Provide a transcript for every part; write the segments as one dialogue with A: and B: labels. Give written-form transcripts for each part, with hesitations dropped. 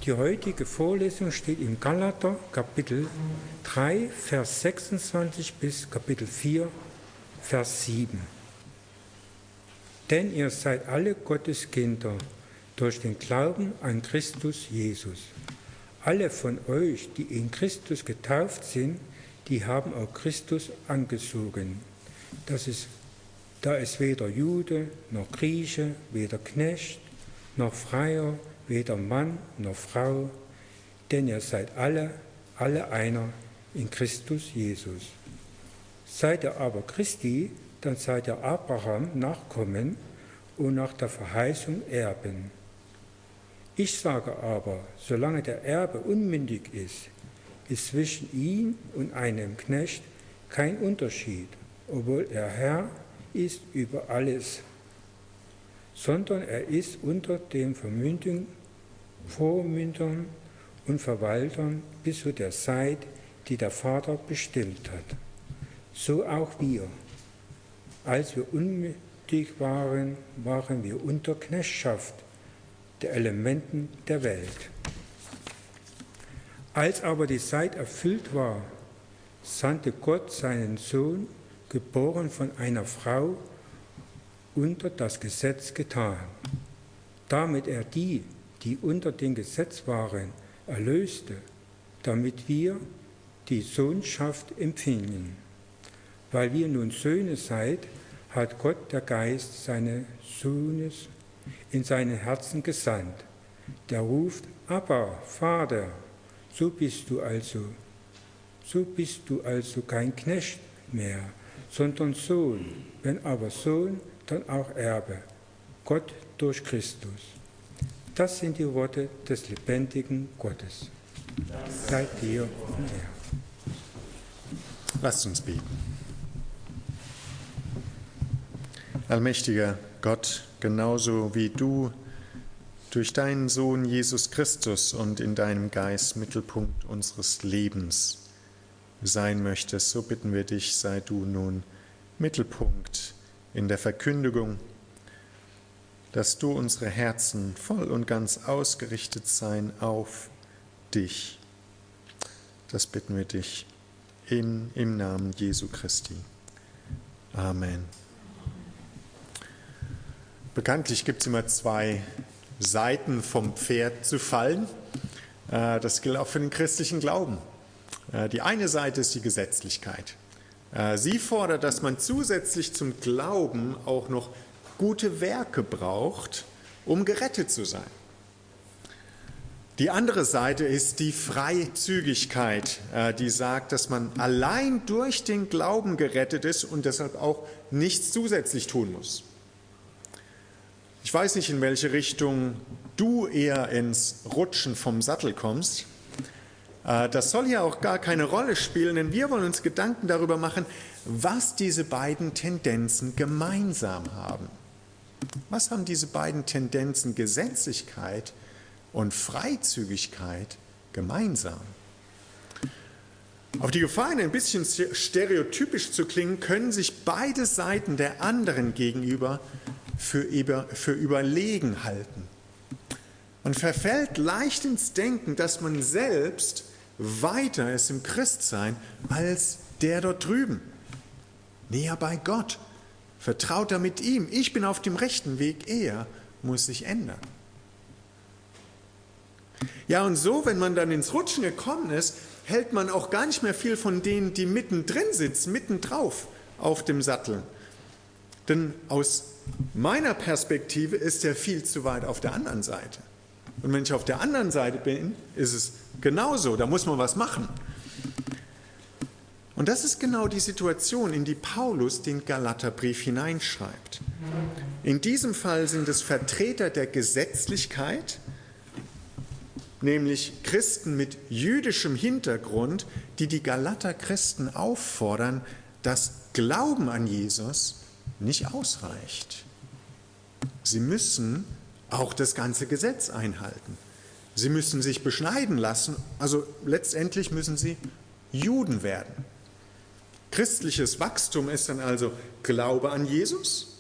A: Die heutige Vorlesung steht im Galater Kapitel 3, Vers 26 bis Kapitel 4, Vers 7. Denn ihr seid alle Gottes Kinder durch den Glauben an Christus Jesus. Alle von euch, die in Christus getauft sind, die haben auch Christus angezogen. Da es weder Jude noch Grieche, weder Knecht noch Freier, weder Mann noch Frau, denn ihr seid alle einer in Christus Jesus. Seid ihr aber Christi, dann seid ihr Abraham Nachkommen und nach der Verheißung Erben. Ich sage aber, solange der Erbe unmündig ist zwischen ihm und einem Knecht kein Unterschied, obwohl er Herr ist über alles, sondern er ist unter den Vormündern und Verwaltern bis zu der Zeit, die der Vater bestimmt hat. So auch wir. Als wir unmündig waren, waren wir unter Knechtschaft der Elementen der Welt. Als aber die Zeit erfüllt war, sandte Gott seinen Sohn, geboren von einer Frau, unter das Gesetz getan, damit er die unter dem Gesetz waren, erlöste, damit wir die Sohnschaft empfingen. Weil wir nun Söhne seid, hat Gott der Geist seines Sohnes in seine Herzen gesandt. Der ruft, Abba, Vater, so bist du also kein Knecht mehr, sondern Sohn, wenn aber Sohn, dann auch Erbe, Gott durch Christus. Das sind die Worte des lebendigen Gottes. Sei dir und er.
B: Lasst uns beten. Allmächtiger Gott, genauso wie du durch deinen Sohn Jesus Christus und in deinem Geist Mittelpunkt unseres Lebens sein möchtest, so bitten wir dich, sei du nun Mittelpunkt in der Verkündigung, dass du unsere Herzen voll und ganz ausgerichtet sein auf dich. Das bitten wir dich im Namen Jesu Christi. Amen. Bekanntlich gibt es immer zwei Seiten vom Pferd zu fallen. Das gilt auch für den christlichen Glauben. Die eine Seite ist die Gesetzlichkeit. Sie fordert, dass man zusätzlich zum Glauben auch noch gute Werke braucht, um gerettet zu sein. Die andere Seite ist die Freizügigkeit, die sagt, dass man allein durch den Glauben gerettet ist und deshalb auch nichts zusätzlich tun muss. Ich weiß nicht, in welche Richtung du eher ins Rutschen vom Sattel kommst. Das soll hier auch gar keine Rolle spielen, denn wir wollen uns Gedanken darüber machen, was diese beiden Tendenzen gemeinsam haben. Was haben diese beiden Tendenzen Gesetzlichkeit und Freizügigkeit gemeinsam? Auf die Gefahr, ein bisschen stereotypisch zu klingen, können sich beide Seiten der anderen gegenüber für überlegen halten. Man verfällt leicht ins Denken, dass man selbst weiter ist im Christsein als der dort drüben. Näher bei Gott, vertrauter mit ihm. Ich bin auf dem rechten Weg, er muss sich ändern. Ja, und so, wenn man dann ins Rutschen gekommen ist, hält man auch gar nicht mehr viel von denen, die mittendrin sitzen, mittendrauf auf dem Sattel. Denn aus meiner Perspektive ist er viel zu weit auf der anderen Seite. Und wenn ich auf der anderen Seite bin, ist es genauso, da muss man was machen. Und das ist genau die Situation, in die Paulus den Galaterbrief hineinschreibt. In diesem Fall sind es Vertreter der Gesetzlichkeit, nämlich Christen mit jüdischem Hintergrund, die Galater-Christen auffordern, dass Glauben an Jesus nicht ausreicht. Sie müssen auch das ganze Gesetz einhalten. Sie müssen sich beschneiden lassen, also letztendlich müssen sie Juden werden. Christliches Wachstum ist dann also Glaube an Jesus,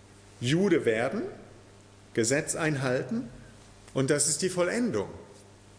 B: Jude werden, Gesetz einhalten und das ist die Vollendung.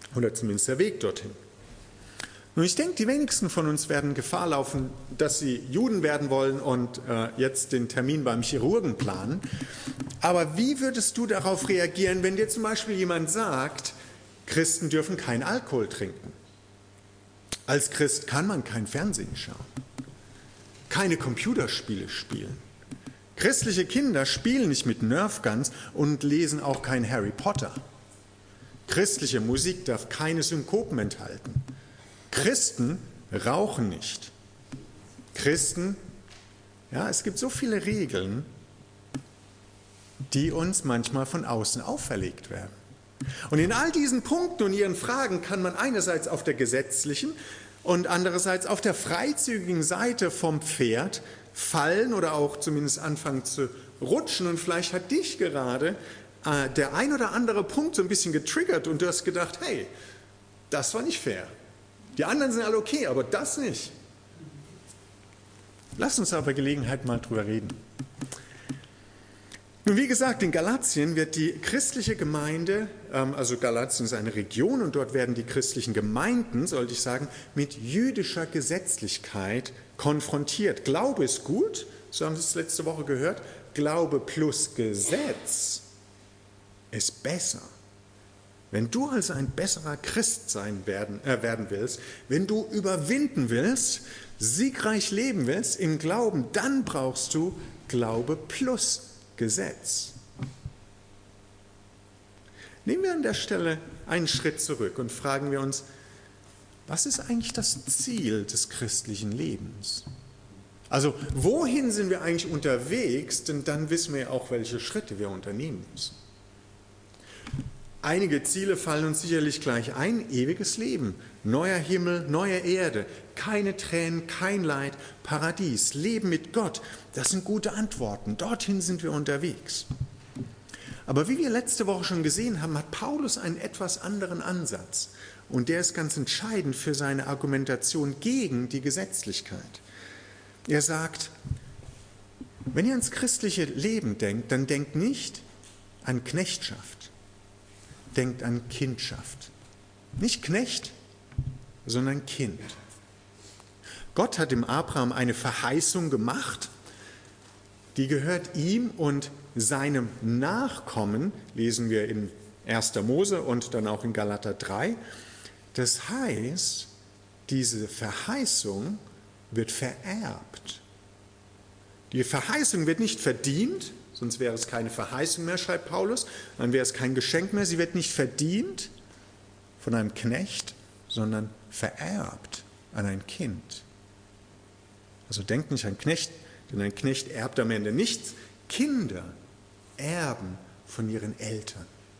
B: Oder zumindest der Weg dorthin. Nun, ich denke, die wenigsten von uns werden Gefahr laufen, dass sie Juden werden wollen und jetzt den Termin beim Chirurgen planen. Aber wie würdest du darauf reagieren, wenn dir zum Beispiel jemand sagt, Christen dürfen keinen Alkohol trinken? Als Christ kann man kein Fernsehen schauen, keine Computerspiele spielen. Christliche Kinder spielen nicht mit Nerf Guns und lesen auch kein Harry Potter. Christliche Musik darf keine Synkopen enthalten. Christen rauchen nicht. Christen, ja, es gibt so viele Regeln, die uns manchmal von außen auferlegt werden. Und in all diesen Punkten und ihren Fragen kann man einerseits auf der gesetzlichen und andererseits auf der freizügigen Seite vom Pferd fallen oder auch zumindest anfangen zu rutschen. Und vielleicht hat dich gerade der ein oder andere Punkt so ein bisschen getriggert und du hast gedacht, hey, das war nicht fair. Die anderen sind alle okay, aber das nicht. Lass uns aber Gelegenheit mal drüber reden. Nun, wie gesagt, in Galatien wird die christliche Gemeinde, also Galatien ist eine Region und dort werden die christlichen Gemeinden, sollte ich sagen, mit jüdischer Gesetzlichkeit konfrontiert. Glaube ist gut, so haben wir es letzte Woche gehört, Glaube plus Gesetz ist besser. Wenn du also ein besserer Christ werden willst, wenn du überwinden willst, siegreich leben willst im Glauben, dann brauchst du Glaube plus Gesetz. Nehmen wir an der Stelle einen Schritt zurück und fragen wir uns, was ist eigentlich das Ziel des christlichen Lebens? Also wohin sind wir eigentlich unterwegs, denn dann wissen wir ja auch, welche Schritte wir unternehmen müssen. Einige Ziele fallen uns sicherlich gleich ein: ewiges Leben, neuer Himmel, neue Erde, keine Tränen, kein Leid, Paradies, Leben mit Gott. Das sind gute Antworten, dorthin sind wir unterwegs. Aber wie wir letzte Woche schon gesehen haben, hat Paulus einen etwas anderen Ansatz. Und der ist ganz entscheidend für seine Argumentation gegen die Gesetzlichkeit. Er sagt, wenn ihr ans christliche Leben denkt, dann denkt nicht an Knechtschaft. Denkt an Kindschaft. Nicht Knecht, sondern Kind. Gott hat dem Abraham eine Verheißung gemacht, die gehört ihm und seinem Nachkommen, lesen wir in 1. Mose und dann auch in Galater 3. Das heißt, diese Verheißung wird vererbt. Die Verheißung wird nicht verdient, sonst wäre es keine Verheißung mehr, schreibt Paulus, dann wäre es kein Geschenk mehr. Sie wird nicht verdient von einem Knecht, sondern vererbt an ein Kind. Also denkt nicht an Knecht, denn ein Knecht erbt am Ende nichts. Kinder erben von ihren Eltern.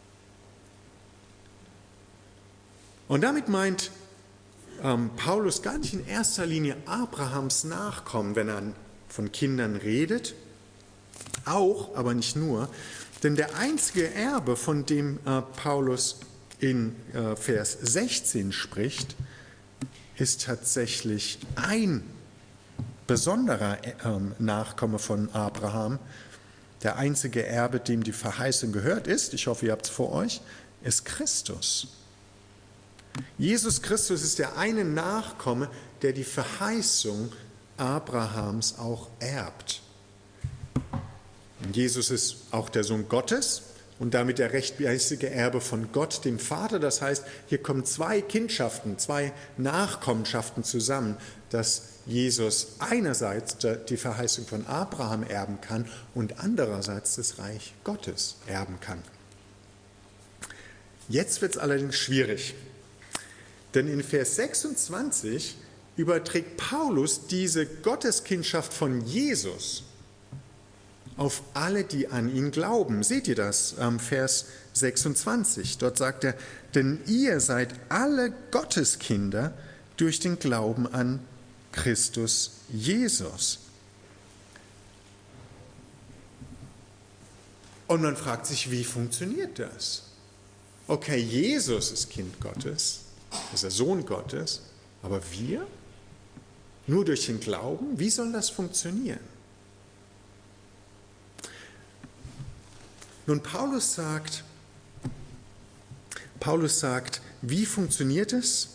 B: Und damit meint Paulus gar nicht in erster Linie Abrahams Nachkommen, wenn er von Kindern redet, auch, aber nicht nur, denn der einzige Erbe, von dem Paulus in Vers 16 spricht, ist tatsächlich ein besonderer Nachkomme von Abraham. Der einzige Erbe, dem die Verheißung gehört, ist, ich hoffe, ihr habt es vor euch, ist Christus. Jesus Christus ist der eine Nachkomme, der die Verheißung Abrahams auch erbt. Und Jesus ist auch der Sohn Gottes und damit der rechtmäßige Erbe von Gott, dem Vater. Das heißt, hier kommen zwei Kindschaften, zwei Nachkommenschaften zusammen, dass Jesus einerseits die Verheißung von Abraham erben kann und andererseits das Reich Gottes erben kann. Jetzt wird es allerdings schwierig, denn in Vers 26 überträgt Paulus diese Gotteskindschaft von Jesus auf alle, die an ihn glauben. Seht ihr das am Vers 26? Dort sagt er, denn ihr seid alle Gotteskinder durch den Glauben an Christus Jesus. Und man fragt sich, wie funktioniert das? Okay, Jesus ist Kind Gottes, ist der Sohn Gottes, aber wir? Nur durch den Glauben? Wie soll das funktionieren? Nun, Paulus sagt, wie funktioniert es?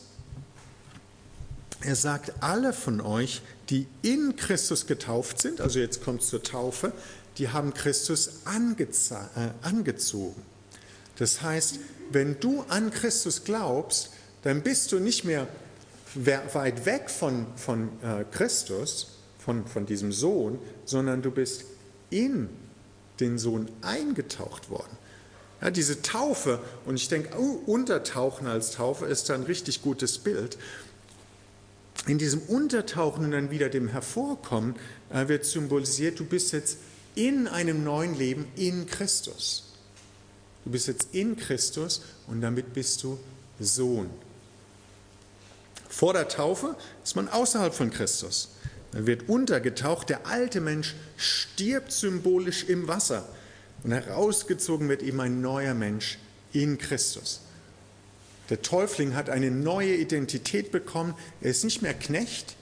B: Er sagt, alle von euch, die in Christus getauft sind, also jetzt kommt es zur Taufe, die haben Christus angezogen. Das heißt, wenn du an Christus glaubst, dann bist du nicht mehr weit weg von Christus, von diesem Sohn, sondern du bist in den Sohn eingetaucht worden. Ja, diese Taufe, und ich denke, Untertauchen als Taufe ist da ein richtig gutes Bild. In diesem Untertauchen und dann wieder dem Hervorkommen wird symbolisiert, du bist jetzt in einem neuen Leben in Christus. Du bist jetzt in Christus und damit bist du Sohn. Vor der Taufe ist man außerhalb von Christus. Man wird untergetaucht, der alte Mensch stirbt symbolisch im Wasser und herausgezogen wird eben ein neuer Mensch in Christus. Der Täufling hat eine neue Identität bekommen. Er ist nicht mehr Knecht,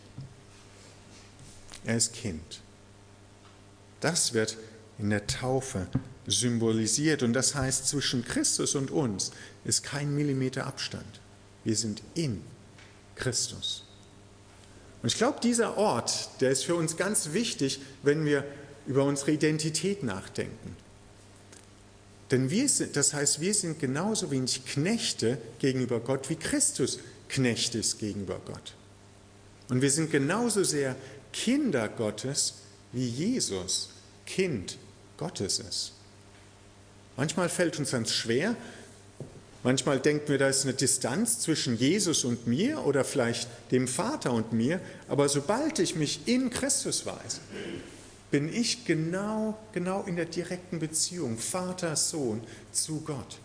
B: er ist Kind. Das wird in der Taufe symbolisiert. Und das heißt, zwischen Christus und uns ist kein Millimeter Abstand. Wir sind in Christus. Und ich glaube, dieser Ort, der ist für uns ganz wichtig, wenn wir über unsere Identität nachdenken. Denn wir sind genauso wenig Knechte gegenüber Gott, wie Christus Knecht ist gegenüber Gott. Und wir sind genauso sehr Kinder Gottes, wie Jesus Kind Gottes ist. Manchmal fällt uns das schwer. Manchmal denken wir, da ist eine Distanz zwischen Jesus und mir oder vielleicht dem Vater und mir. Aber sobald ich mich in Christus weiß, bin ich genau in der direkten Beziehung Vater, Sohn zu Gott.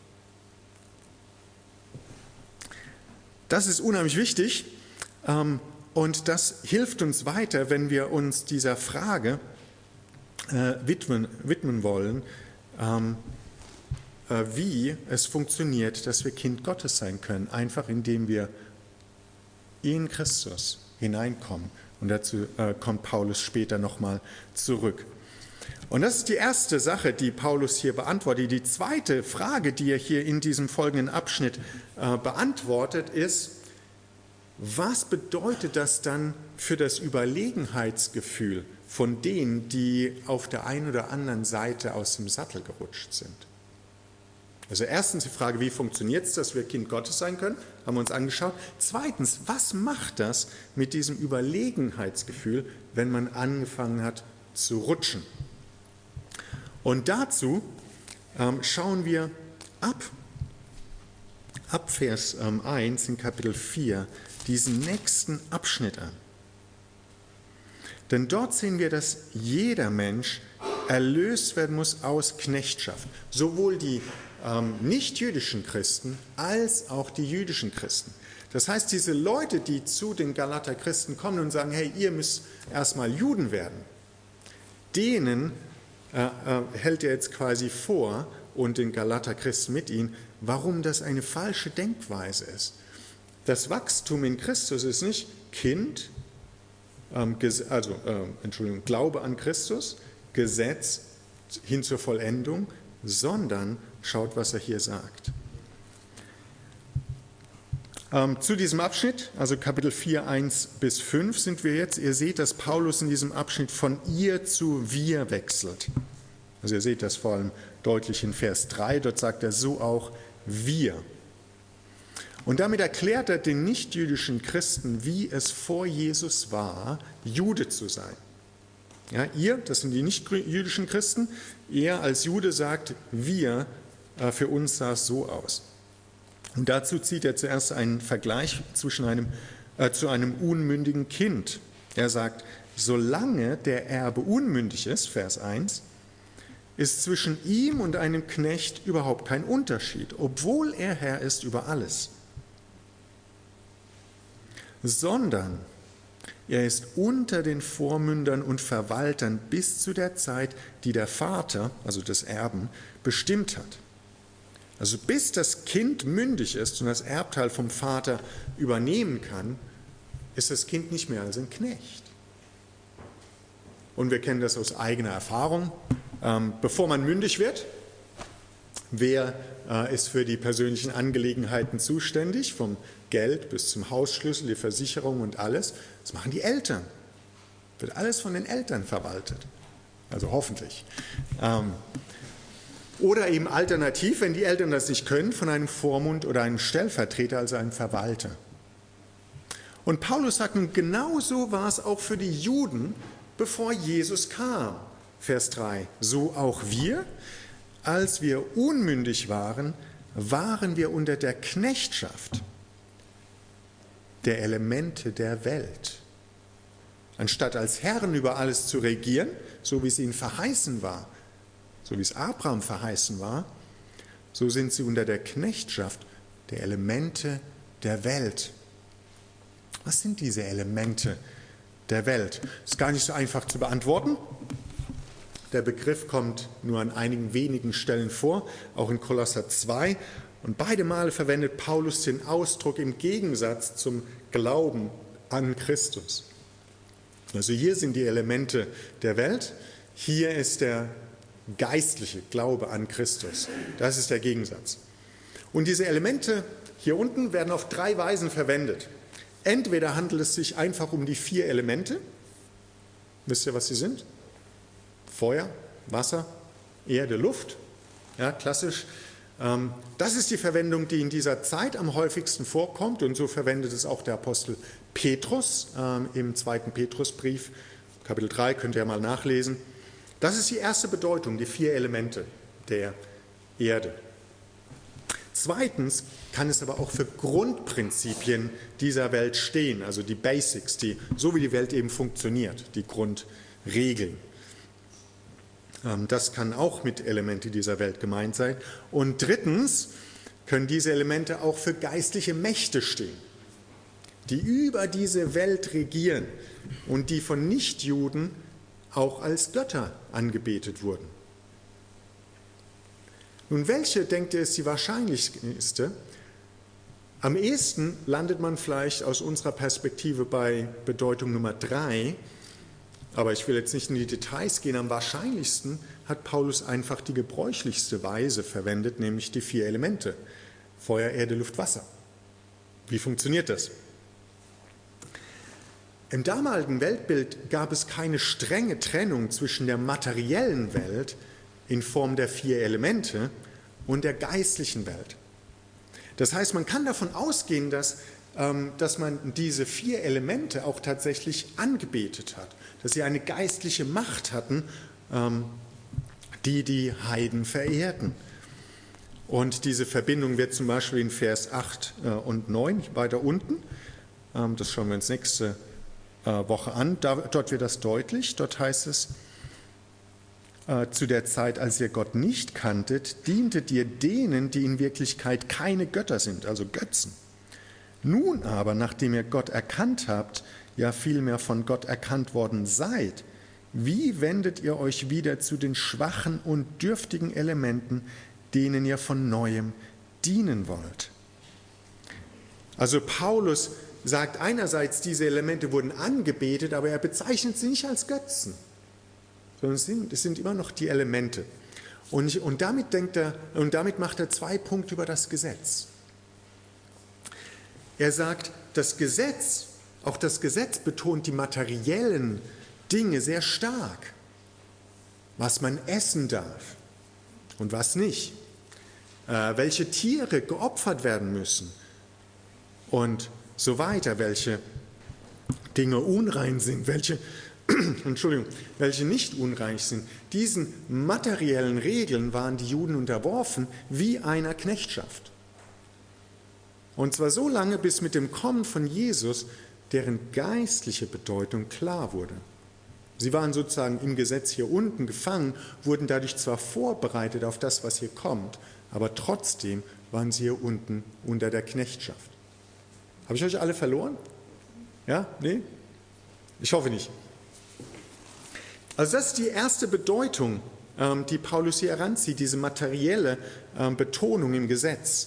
B: Das ist unheimlich wichtig und das hilft uns weiter, wenn wir uns dieser Frage widmen wollen, wie es funktioniert, dass wir Kind Gottes sein können, einfach indem wir in Christus hineinkommen. Und dazu kommt Paulus später nochmal zurück. Und das ist die erste Sache, die Paulus hier beantwortet. Die zweite Frage, die er hier in diesem folgenden Abschnitt beantwortet, ist, was bedeutet das dann für das Überlegenheitsgefühl von denen, die auf der einen oder anderen Seite aus dem Sattel gerutscht sind? Also erstens die Frage, wie funktioniert es, dass wir Kind Gottes sein können, haben wir uns angeschaut. Zweitens, was macht das mit diesem Überlegenheitsgefühl, wenn man angefangen hat zu rutschen? Und dazu schauen wir ab Vers 1 in Kapitel 4 diesen nächsten Abschnitt an. Denn dort sehen wir, dass jeder Mensch erlöst werden muss aus Knechtschaft. Sowohl die nicht-jüdischen Christen als auch die jüdischen Christen. Das heißt, diese Leute, die zu den Galater-Christen kommen und sagen, hey, ihr müsst erstmal Juden werden, denen hält er jetzt quasi vor und den Galater-Christen mit ihnen, warum das eine falsche Denkweise ist. Das Wachstum in Christus ist nicht Kind, Glaube an Christus, Gesetz hin zur Vollendung, sondern schaut, was er hier sagt. Zu diesem Abschnitt, also Kapitel 4, 1 bis 5 sind wir jetzt. Ihr seht, dass Paulus in diesem Abschnitt von ihr zu wir wechselt. Also ihr seht das vor allem deutlich in Vers 3, dort sagt er so auch wir. Und damit erklärt er den nichtjüdischen Christen, wie es vor Jesus war, Jude zu sein. Ja, ihr, das sind die nicht-jüdischen Christen, er als Jude sagt, wir, für uns sah es so aus. Und dazu zieht er zuerst einen Vergleich zu einem unmündigen Kind. Er sagt, solange der Erbe unmündig ist, Vers 1, ist zwischen ihm und einem Knecht überhaupt kein Unterschied, obwohl er Herr ist über alles. Sondern er ist unter den Vormündern und Verwaltern bis zu der Zeit, die der Vater, also des Erben, bestimmt hat. Also bis das Kind mündig ist und das Erbteil vom Vater übernehmen kann, ist das Kind nicht mehr als ein Knecht. Und wir kennen das aus eigener Erfahrung. Bevor man mündig wird, Wer ist für die persönlichen Angelegenheiten zuständig, vom Geld bis zum Hausschlüssel, die Versicherung und alles? Das machen die Eltern. Wird alles von den Eltern verwaltet. Also hoffentlich. Oder eben alternativ, wenn die Eltern das nicht können, von einem Vormund oder einem Stellvertreter, also einem Verwalter. Und Paulus sagt nun, genauso war es auch für die Juden, bevor Jesus kam. Vers 3, so auch wir, als wir unmündig waren, waren wir unter der Knechtschaft der Elemente der Welt. Anstatt als Herren über alles zu regieren, so wie es ihnen verheißen war, so wie es Abraham verheißen war, so sind sie unter der Knechtschaft der Elemente der Welt. Was sind diese Elemente der Welt? Ist gar nicht so einfach zu beantworten. Der Begriff kommt nur an einigen wenigen Stellen vor, auch in Kolosser 2. Und beide Male verwendet Paulus den Ausdruck im Gegensatz zum Glauben an Christus. Also hier sind die Elemente der Welt, hier ist der geistliche Glaube an Christus. Das ist der Gegensatz. Und diese Elemente hier unten werden auf 3 Weisen verwendet. Entweder handelt es sich einfach um die 4 Elemente. Wisst ihr, was sie sind? Feuer, Wasser, Erde, Luft. Ja, klassisch. Das ist die Verwendung, die in dieser Zeit am häufigsten vorkommt. Und so verwendet es auch der Apostel Petrus im 2. Petrusbrief, Kapitel 3, könnt ihr mal nachlesen. Das ist die erste Bedeutung, die 4 Elemente der Erde. Zweitens kann es aber auch für Grundprinzipien dieser Welt stehen, also die Basics, so wie die Welt eben funktioniert, die Grundregeln. Das kann auch mit Elemente dieser Welt gemeint sein. Und drittens können diese Elemente auch für geistliche Mächte stehen, die über diese Welt regieren und die von Nichtjuden auch als Götter angebetet wurden. Nun, welche, denkt ihr, ist die wahrscheinlichste? Am ehesten landet man vielleicht aus unserer Perspektive bei Bedeutung Nummer 3, aber ich will jetzt nicht in die Details gehen. Am wahrscheinlichsten hat Paulus einfach die gebräuchlichste Weise verwendet, nämlich die 4 Elemente: Feuer, Erde, Luft, Wasser. Wie funktioniert das? Im damaligen Weltbild gab es keine strenge Trennung zwischen der materiellen Welt in Form der 4 Elemente und der geistlichen Welt. Das heißt, man kann davon ausgehen, dass man diese 4 Elemente auch tatsächlich angebetet hat, dass sie eine geistliche Macht hatten, die Heiden verehrten. Und diese Verbindung wird zum Beispiel in Vers 8 und 9 weiter unten, das schauen wir uns nächste Woche an, dort wird das deutlich. Dort heißt es: Zu der Zeit, als ihr Gott nicht kanntet, dientet ihr denen, die in Wirklichkeit keine Götter sind, also Götzen. Nun aber, nachdem ihr Gott erkannt habt, ja vielmehr von Gott erkannt worden seid, wie wendet ihr euch wieder zu den schwachen und dürftigen Elementen, denen ihr von Neuem dienen wollt? Also Paulus sagt einerseits, diese Elemente wurden angebetet, aber er bezeichnet sie nicht als Götzen, sondern es sind immer noch die Elemente. Und damit macht er 2 Punkte über das Gesetz. Er sagt, auch das Gesetz betont die materiellen Dinge sehr stark, was man essen darf und was nicht, welche Tiere geopfert werden müssen und so weiter, welche Dinge unrein sind, welche nicht unrein sind. Diesen materiellen Regeln waren die Juden unterworfen wie einer Knechtschaft. Und zwar so lange, bis mit dem Kommen von Jesus deren geistliche Bedeutung klar wurde. Sie waren sozusagen im Gesetz hier unten gefangen, wurden dadurch zwar vorbereitet auf das, was hier kommt, aber trotzdem waren sie hier unten unter der Knechtschaft. Habe ich euch alle verloren? Ja? Nee? Ich hoffe nicht. Also das ist die erste Bedeutung, die Paulus hier heranzieht, diese materielle Betonung im Gesetz.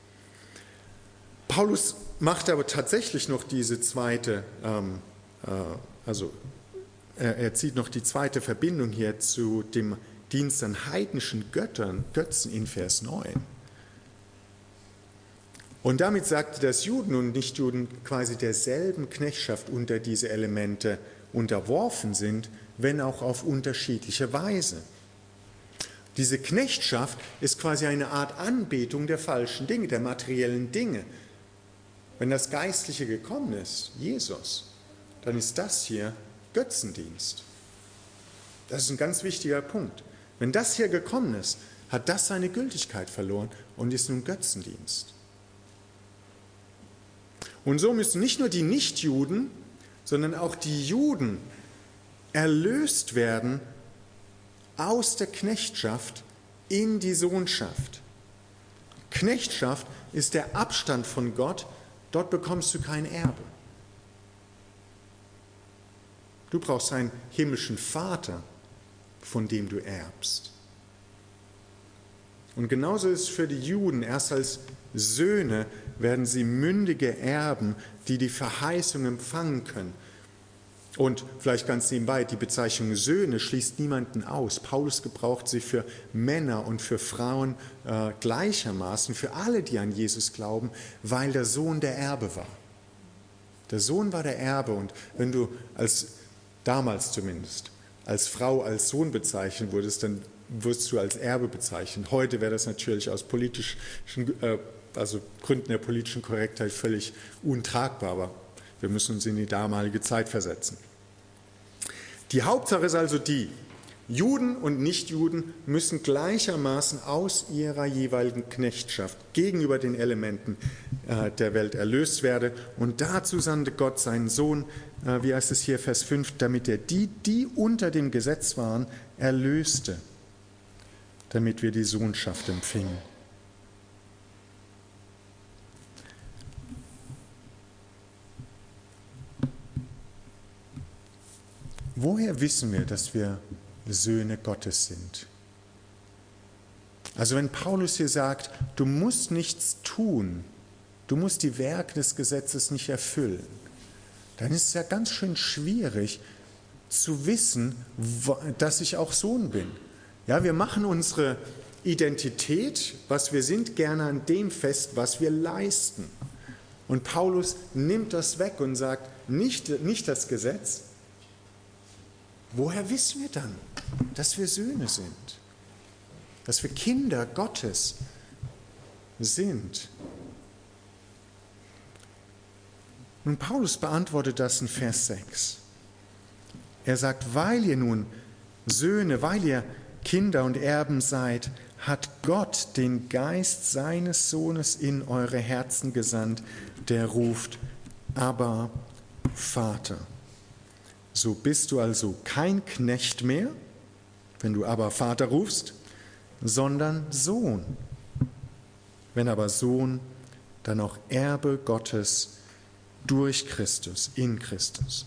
B: Paulus macht aber tatsächlich noch diese zweite, er zieht noch die zweite Verbindung hier zu dem Dienst an heidnischen Götzen in Vers 9. Und damit sagte, dass Juden und Nichtjuden quasi derselben Knechtschaft unter diese Elemente unterworfen sind, wenn auch auf unterschiedliche Weise. Diese Knechtschaft ist quasi eine Art Anbetung der falschen Dinge, der materiellen Dinge. Wenn das Geistliche gekommen ist, Jesus, dann ist das hier Götzendienst. Das ist ein ganz wichtiger Punkt. Wenn das hier gekommen ist, hat das seine Gültigkeit verloren und ist nun Götzendienst. Und so müssen nicht nur die Nichtjuden, sondern auch die Juden erlöst werden aus der Knechtschaft in die Sohnschaft. Knechtschaft ist der Abstand von Gott, dort bekommst du kein Erbe. Du brauchst einen himmlischen Vater, von dem du erbst. Und genauso ist es für die Juden, erst als Söhne werden sie mündige Erben, die die Verheißung empfangen können. Und vielleicht ganz nebenbei, die Bezeichnung Söhne schließt niemanden aus. Paulus gebraucht sie für Männer und für Frauen gleichermaßen, für alle, die an Jesus glauben, weil der Sohn der Erbe war. Der Sohn war der Erbe und wenn du damals zumindest, als Frau als Sohn bezeichnet wurdest, dann wirst du als Erbe bezeichnet. Heute wäre das natürlich aus Gründen der politischen Korrektheit völlig untragbar, aber wir müssen uns in die damalige Zeit versetzen. Die Hauptsache ist also die, Juden und Nichtjuden müssen gleichermaßen aus ihrer jeweiligen Knechtschaft gegenüber den Elementen der Welt erlöst werden. Und dazu sandte Gott seinen Sohn, wie heißt es hier, Vers 5, damit er die unter dem Gesetz waren, erlöste, damit wir die Sohnschaft empfingen. Woher wissen wir, dass wir Söhne Gottes sind? Also wenn Paulus hier sagt, du musst nichts tun, du musst die Werke des Gesetzes nicht erfüllen, dann ist es ja ganz schön schwierig zu wissen, dass ich auch Sohn bin. Ja, wir machen unsere Identität, was wir sind, gerne an dem fest, was wir leisten. Und Paulus nimmt das weg und sagt, nicht das Gesetz. Woher wissen wir dann, dass wir Söhne sind? Dass wir Kinder Gottes sind? Nun, Paulus beantwortet das in Vers 6. Er sagt, weil ihr nun Söhne, weil ihr Kinder und Erben seid, hat Gott den Geist seines Sohnes in eure Herzen gesandt, der ruft, Abba, Vater. So bist du also kein Knecht mehr, wenn du aber Vater rufst, sondern Sohn. Wenn aber Sohn, dann auch Erbe Gottes durch Christus, in Christus.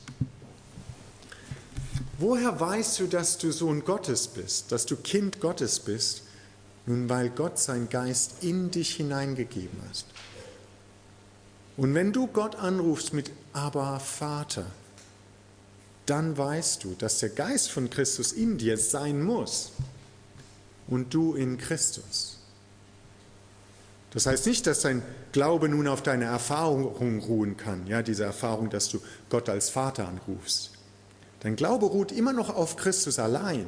B: Woher weißt du, dass du Sohn Gottes bist, dass du Kind Gottes bist? Nun, weil Gott seinen Geist in dich hineingegeben hat. Und wenn du Gott anrufst mit Abba, Vater, dann weißt du, dass der Geist von Christus in dir sein muss und du in Christus. Das heißt nicht, dass dein Glaube nun auf deine Erfahrung ruhen kann, ja, diese Erfahrung, dass du Gott als Vater anrufst. Dein Glaube ruht immer noch auf Christus allein.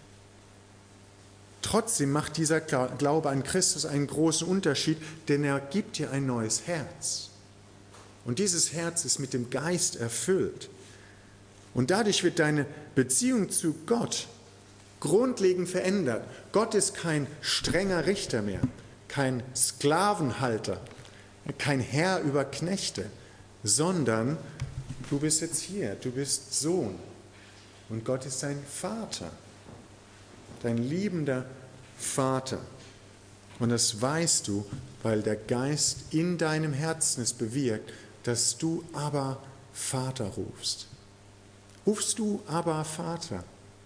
B: Trotzdem macht dieser Glaube an Christus einen großen Unterschied, denn er gibt dir ein neues Herz. Und dieses Herz ist mit dem Geist erfüllt. Und dadurch wird deine Beziehung zu Gott grundlegend verändert. Gott ist kein strenger Richter mehr, kein Sklavenhalter, kein Herr über Knechte, sondern du bist jetzt hier, du bist Sohn. Und Gott ist dein Vater, dein liebender Vater. Und das weißt du, weil der Geist in deinem Herzen es bewirkt, dass du aber Vater rufst. Rufst du aber Vater?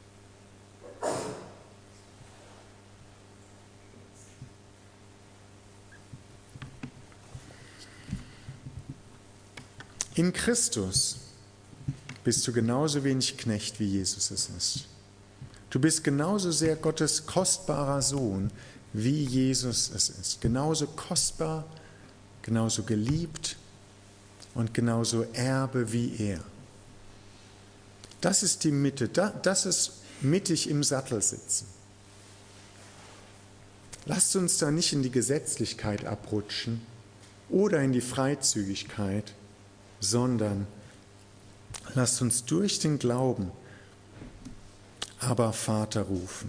B: In Christus bist du genauso wenig Knecht, wie Jesus es ist. Du bist genauso sehr Gottes kostbarer Sohn, wie Jesus es ist. Genauso kostbar, genauso geliebt und genauso Erbe wie er. Das ist die Mitte, das ist mittig im Sattel sitzen. Lasst uns da nicht in die Gesetzlichkeit abrutschen oder in die Freizügigkeit, sondern lasst uns durch den Glauben aber Vater rufen.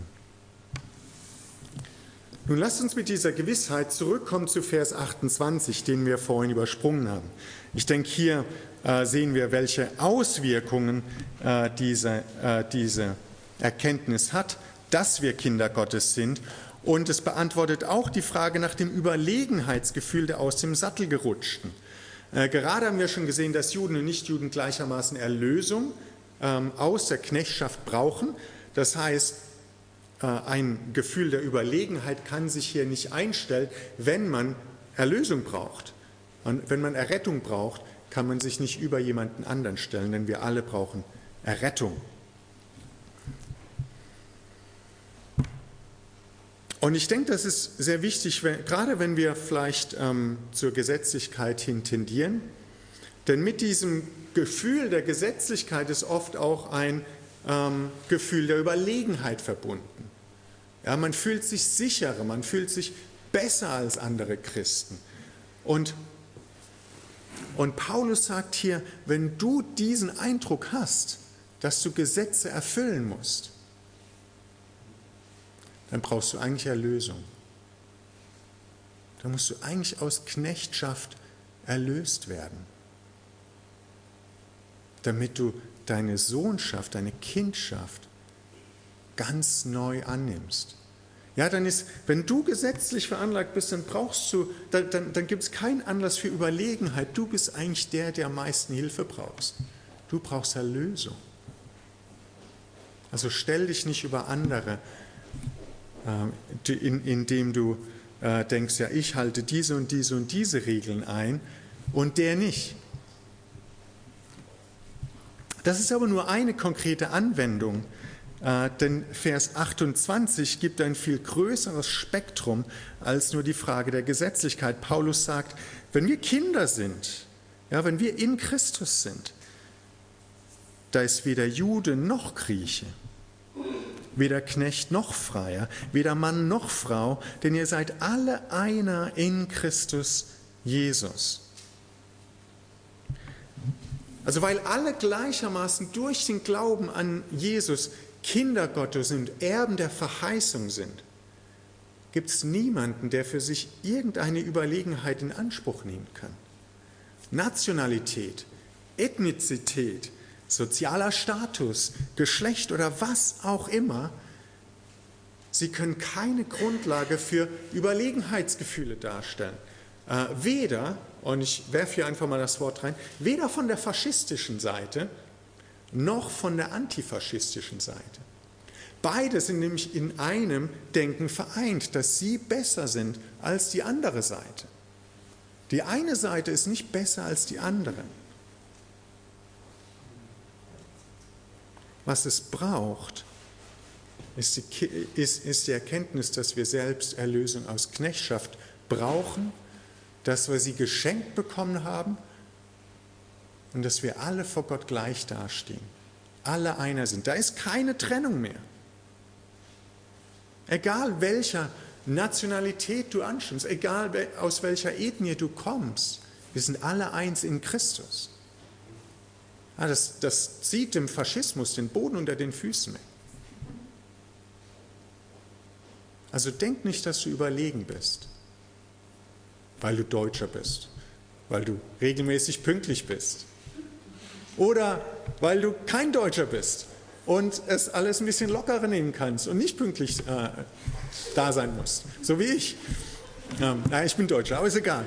B: Nun lasst uns mit dieser Gewissheit zurückkommen zu Vers 28, den wir vorhin übersprungen haben. Ich denke, hier sehen wir, welche Auswirkungen diese Erkenntnis hat, dass wir Kinder Gottes sind. Und es beantwortet auch die Frage nach dem Überlegenheitsgefühl der aus dem Sattel gerutschten. Gerade haben wir schon gesehen, dass Juden und Nichtjuden gleichermaßen Erlösung aus der Knechtschaft brauchen. Das heißt, ein Gefühl der Überlegenheit kann sich hier nicht einstellen, wenn man Erlösung braucht. Und wenn man Errettung braucht, kann man sich nicht über jemanden anderen stellen, denn wir alle brauchen Errettung. Und ich denke, das ist sehr wichtig, gerade wenn wir vielleicht zur Gesetzlichkeit hin tendieren, denn mit diesem Gefühl der Gesetzlichkeit ist oft auch ein Gefühl der Überlegenheit verbunden. Ja, man fühlt sich sicherer, man fühlt sich besser als andere Christen. Und Paulus sagt hier, wenn du diesen Eindruck hast, dass du Gesetze erfüllen musst, dann brauchst du eigentlich Erlösung. Dann musst du eigentlich aus Knechtschaft erlöst werden, damit du deine Sohnschaft, deine Kindschaft ganz neu annimmst. Ja, dann ist, wenn du gesetzlich veranlagt bist, dann dann gibt es keinen Anlass für Überlegenheit. Du bist eigentlich der am meisten Hilfe brauchst. Du brauchst Erlösung. Also stell dich nicht über andere, indem du denkst, ja, ich halte diese und diese und diese Regeln ein und der nicht. Das ist aber nur eine konkrete Anwendung, denn Vers 28 gibt ein viel größeres Spektrum als nur die Frage der Gesetzlichkeit. Paulus sagt, wenn wir Kinder sind, ja, wenn wir in Christus sind, da ist weder Jude noch Grieche, weder Knecht noch Freier, weder Mann noch Frau, denn ihr seid alle einer in Christus Jesus. Also weil alle gleichermaßen durch den Glauben an Jesus Kinder Gottes und Erben der Verheißung sind, gibt es niemanden, der für sich irgendeine Überlegenheit in Anspruch nehmen kann. Nationalität, Ethnizität, sozialer Status, Geschlecht oder was auch immer, sie können keine Grundlage für Überlegenheitsgefühle darstellen. Weder, und ich werfe hier einfach mal das Wort rein, weder von der faschistischen Seite noch von der antifaschistischen Seite. Beide sind nämlich in einem Denken vereint, dass sie besser sind als die andere Seite. Die eine Seite ist nicht besser als die andere. Was es braucht, ist die Erkenntnis, dass wir selbst Erlösung aus Knechtschaft brauchen, dass wir sie geschenkt bekommen haben und dass wir alle vor Gott gleich dastehen. Alle einer sind. Da ist keine Trennung mehr. Egal welcher Nationalität du anstimmst, egal aus welcher Ethnie du kommst, wir sind alle eins in Christus. Ja, das zieht dem Faschismus den Boden unter den Füßen weg. Also denk nicht, dass du überlegen bist, weil du Deutscher bist, weil du regelmäßig pünktlich bist oder weil du kein Deutscher bist und es alles ein bisschen lockerer nehmen kannst und nicht pünktlich da sein musst, so wie ich. Ich bin Deutscher, aber ist egal.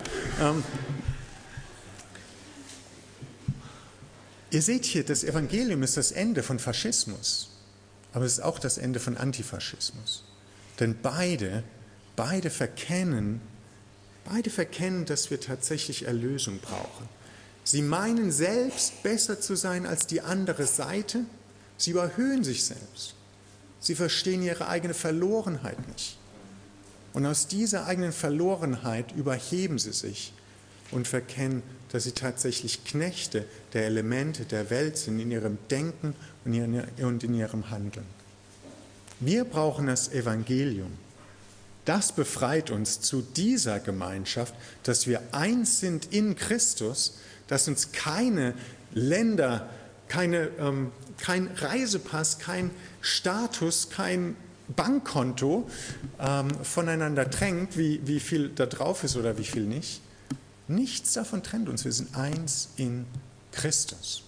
B: Ihr seht hier, das Evangelium ist das Ende von Faschismus, aber es ist auch das Ende von Antifaschismus. Denn beide verkennen, dass wir tatsächlich Erlösung brauchen. Sie meinen selbst besser zu sein als die andere Seite, sie überhöhen sich selbst. Sie verstehen ihre eigene Verlorenheit nicht. Und aus dieser eigenen Verlorenheit überheben sie sich und verkennen, dass sie tatsächlich Knechte der Elemente der Welt sind in ihrem Denken und in ihrem Handeln. Wir brauchen das Evangelium. Das befreit uns zu dieser Gemeinschaft, dass wir eins sind in Christus, dass uns keine Länder, kein Reisepass, kein Status, kein Bankkonto voneinander trennt, wie viel da drauf ist oder wie viel nicht. Nichts davon trennt uns. Wir sind eins in Christus.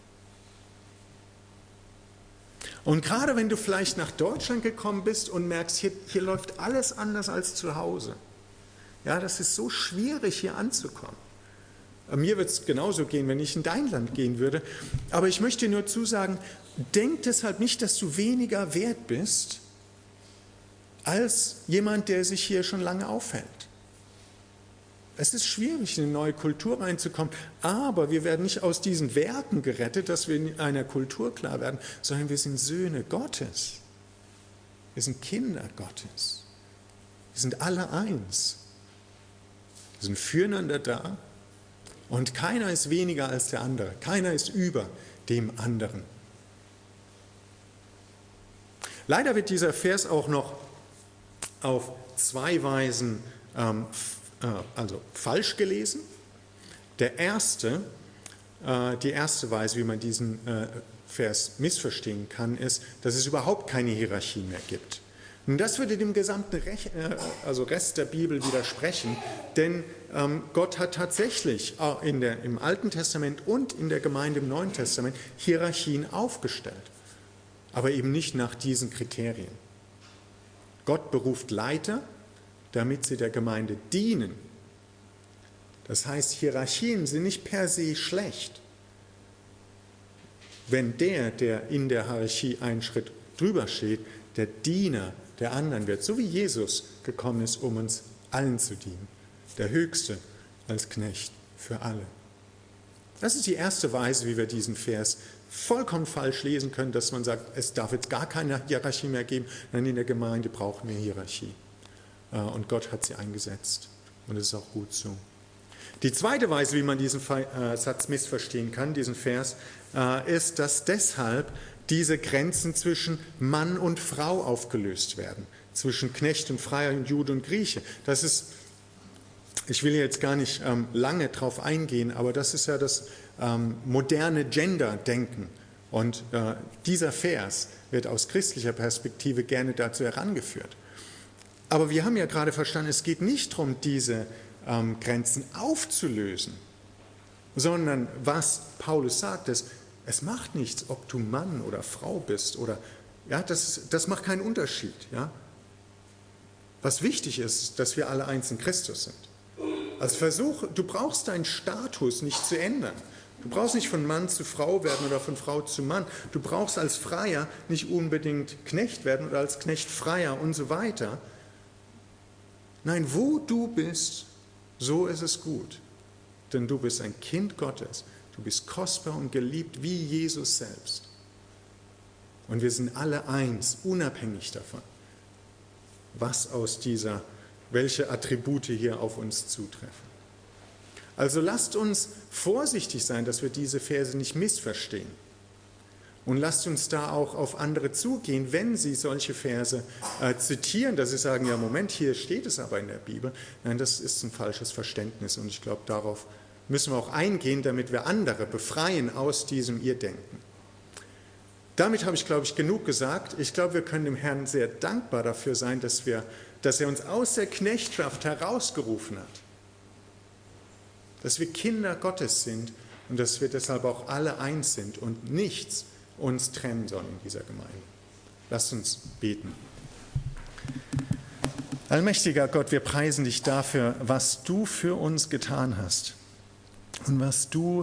B: Und gerade wenn du vielleicht nach Deutschland gekommen bist und merkst, hier läuft alles anders als zu Hause. Ja, das ist so schwierig, hier anzukommen. Mir wird es genauso gehen, wenn ich in dein Land gehen würde. Aber ich möchte dir nur zusagen, denk deshalb nicht, dass du weniger wert bist als jemand, der sich hier schon lange aufhält. Es ist schwierig, in eine neue Kultur reinzukommen, aber wir werden nicht aus diesen Werten gerettet, dass wir in einer Kultur klar werden, sondern wir sind Söhne Gottes. Wir sind Kinder Gottes. Wir sind alle eins. Wir sind füreinander da und keiner ist weniger als der andere. Keiner ist über dem anderen. Leider wird dieser Vers auch noch auf zwei Weisen falsch gelesen. Die erste Weise, wie man diesen Vers missverstehen kann, ist, dass es überhaupt keine Hierarchie mehr gibt. Und das würde dem gesamten Rest der Bibel widersprechen, denn Gott hat tatsächlich im Alten Testament und in der Gemeinde im Neuen Testament Hierarchien aufgestellt, aber eben nicht nach diesen Kriterien. Gott beruft Leiter, damit sie der Gemeinde dienen. Das heißt, Hierarchien sind nicht per se schlecht. Wenn der in der Hierarchie einen Schritt drüber steht, der Diener der anderen wird, so wie Jesus gekommen ist, um uns allen zu dienen. Der Höchste als Knecht für alle. Das ist die erste Weise, wie wir diesen Vers vollkommen falsch lesen können, dass man sagt, es darf jetzt gar keine Hierarchie mehr geben, denn in der Gemeinde brauchen wir Hierarchie. Und Gott hat sie eingesetzt. Und es ist auch gut so. Die zweite Weise, wie man diesen Satz missverstehen kann, diesen Vers, ist, dass deshalb diese Grenzen zwischen Mann und Frau aufgelöst werden. Zwischen Knecht und Freier, Jude und Grieche. Das ist, ich will jetzt gar nicht lange drauf eingehen, aber das ist ja das moderne Gender-Denken. Und dieser Vers wird aus christlicher Perspektive gerne dazu herangeführt. Aber wir haben ja gerade verstanden, es geht nicht darum, diese Grenzen aufzulösen, sondern was Paulus sagt, ist, es macht nichts, ob du Mann oder Frau bist. Das macht keinen Unterschied. Ja? Was wichtig ist, dass wir alle eins in Christus sind. Also du brauchst deinen Status nicht zu ändern. Du brauchst nicht von Mann zu Frau werden oder von Frau zu Mann. Du brauchst als Freier nicht unbedingt Knecht werden oder als Knecht Freier und so weiter. Nein, wo du bist, so ist es gut. Denn du bist ein Kind Gottes. Du bist kostbar und geliebt wie Jesus selbst. Und wir sind alle eins, unabhängig davon, welche Attribute hier auf uns zutreffen. Also lasst uns vorsichtig sein, dass wir diese Verse nicht missverstehen. Und lasst uns da auch auf andere zugehen, wenn sie solche Verse zitieren, dass sie sagen, ja Moment, hier steht es aber in der Bibel. Nein, das ist ein falsches Verständnis und ich glaube, darauf müssen wir auch eingehen, damit wir andere befreien aus diesem Irrdenken. Damit habe ich, glaube ich, genug gesagt. Ich glaube, wir können dem Herrn sehr dankbar dafür sein, dass er uns aus der Knechtschaft herausgerufen hat. Dass wir Kinder Gottes sind und dass wir deshalb auch alle eins sind und nichts uns trennen soll in dieser Gemeinde. Lasst uns beten. Allmächtiger Gott, wir preisen dich dafür, was du für uns getan hast und was du,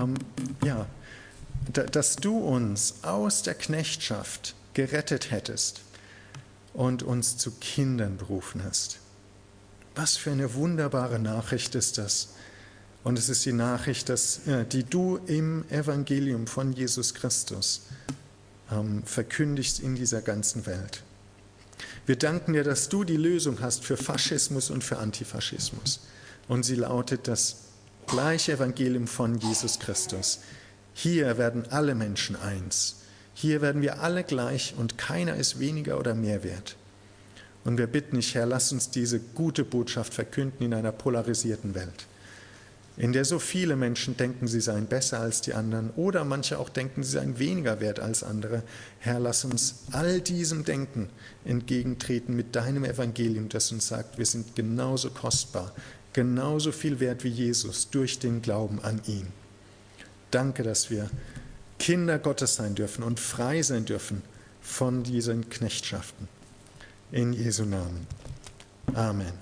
B: dass du uns aus der Knechtschaft gerettet hättest und uns zu Kindern berufen hast. Was für eine wunderbare Nachricht ist das. Und es ist die Nachricht, die du im Evangelium von Jesus Christus verkündigst in dieser ganzen Welt. Wir danken dir, dass du die Lösung hast für Faschismus und für Antifaschismus. Und sie lautet das gleiche Evangelium von Jesus Christus. Hier werden alle Menschen eins. Hier werden wir alle gleich und keiner ist weniger oder mehr wert. Und wir bitten dich, Herr, lass uns diese gute Botschaft verkünden in einer polarisierten Welt, in der so viele Menschen denken, sie seien besser als die anderen oder manche auch denken, sie seien weniger wert als andere. Herr, lass uns all diesem Denken entgegentreten mit deinem Evangelium, das uns sagt, wir sind genauso kostbar, genauso viel wert wie Jesus durch den Glauben an ihn. Danke, dass wir Kinder Gottes sein dürfen und frei sein dürfen von diesen Knechtschaften. In Jesu Namen. Amen.